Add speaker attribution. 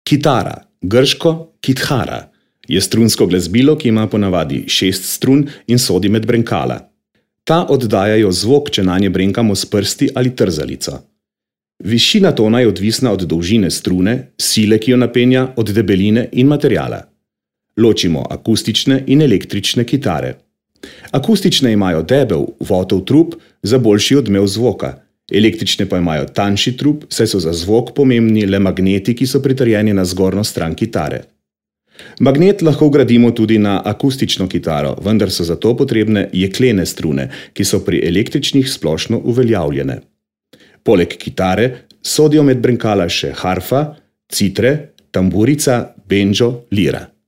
Speaker 1: Kitara, grško kithara, je strunsko glasbilo, ki ima ponavadi 6 strun in sodi med brenkala. Ta oddajajo zvok, če nanje brenkamo s prsti ali trzalico. Višina tona je odvisna od dolžine strune, sile, ki jo napenja, od debeline in materiala. Ločimo akustične in električne kitare. Akustične imajo debel, votov trup za boljši odmev zvoka. Električne pa imajo tanjši trup, saj so za zvok pomembni le magneti, ki so pritrjeni na zgornjo stran kitare. Magnet lahko vgradimo tudi na akustično kitaro, vendar so za to potrebne jeklene strune, ki so pri električnih splošno uveljavljene. Poleg kitare sodijo med brenkala še harfa, citre, tamburica, bendžo, lira.